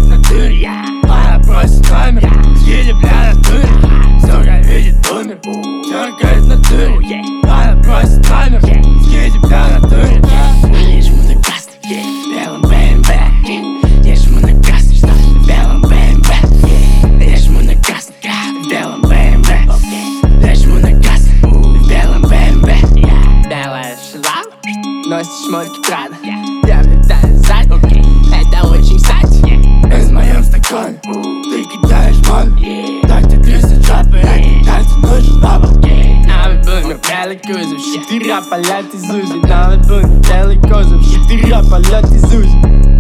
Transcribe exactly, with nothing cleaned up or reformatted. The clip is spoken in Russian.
в натуре. Она просит номер, скидывай на натуре. Сука видит бумер, дергает в натуре. Она просит номер, скидывай на натуре. Я жму на газ, белым БМВ. Я жму на газ, белым БМВ. Я жму на газ, белым БМВ. Я жму на газ, белым БМВ. Белая шла, носит шмотки Прада. Я влетаю сзади, это очень кстати. Из моем стакане ты кидаешь маме. Так ты трясет жопы, а кидаться нужен баба. Новый бумер, белый кузов, четыре полет из УЗИ. Новый бумер, белый кузов, четыре полет из УЗИ.